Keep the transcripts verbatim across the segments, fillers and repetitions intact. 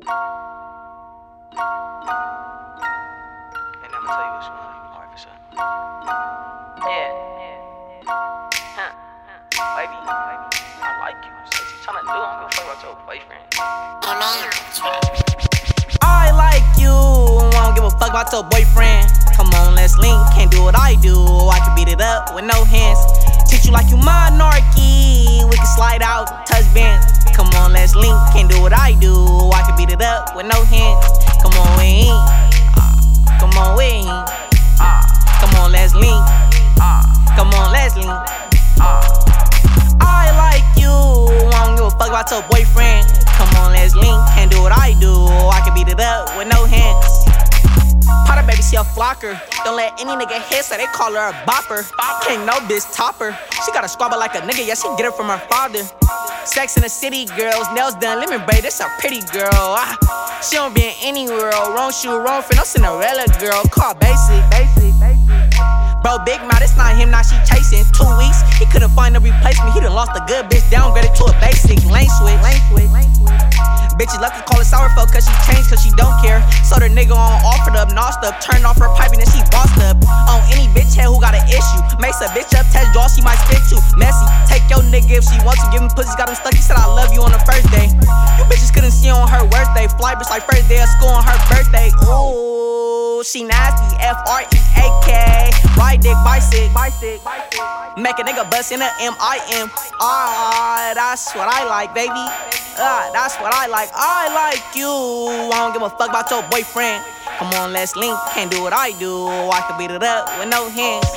And I'ma tell you what you want. Alright, for sure. Yeah, yeah, yeah. Huh, huh. Baby, baby, I like you. So what you tryna do? I don't give a fuck about your boyfriend. I like you, I don't give a fuck about your boyfriend. Come on, let's link, can't do what I do. I can beat it up with no hands. Treat you like you monarchy, we can slide out, touch bands. Come on, let's link, can't do what I do. I can beat it up with no hands. Come on, we ain't. Uh, come on, we ain't. Uh, come on, let's link. Uh, come on, let's link. Uh, I like you, I don't give a fuck about your boyfriend. Come on, let's link, can't do what I do. I can beat it up with no hands. Potter baby, she a flocker. Don't let any nigga hit, so they call her a bopper. Can't no bitch topper. She got a squabble like a nigga, yeah, she get it from her father. Sex in the city, girls, nails done, lemon braid, that's a pretty girl. Ah, she don't be in any world. Wrong shoe, wrong friend, no Cinderella girl. Call basic, basic, basic. Bro, big mouth, it's not him, now she chasing. Two weeks, he couldn't find a replacement. He done lost a good bitch, downgraded to a basic. Lane switch, lane switch, lane switch. Bitches love to call it sourful cause she changed cause she don't care. So the nigga on offered up, nosed up, turned off her piping and she bossed up. On any bitch head who got an issue. Makes a bitch up, test draw, she might spit you. Messy, take your nigga if she wants to. Give him pussy, got him stuck, he said I love you on the first day. You bitches couldn't see on her worst day. Fly bitch like first day of school on her birthday. Ooh, she nasty, F R E A K. Ride dick, bicycle, bicycle. Make a nigga bust in a M I M. Ah, that's what I like, baby. Ah, that's what I like. I like you. I don't give a fuck about your boyfriend. Come on, let's link. Can't do what I do. I can beat it up with no hands.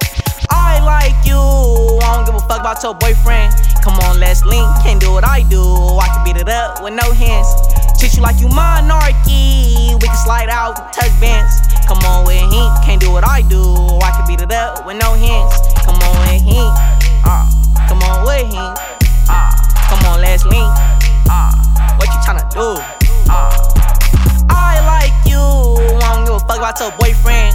I like you. I don't give a fuck about your boyfriend. Come on, let's link. Can't do what I do. I can beat it up with no hands. Treat you like you monarchy. We can slide out, touch bands. Come on with him. Can't do what I do. I can beat it up with no hands. Come on with him. Uh, come on with him. Uh, come on, let's link. Uh, what you tryna do? Uh, I like you. I don't give a fuck about your boyfriend.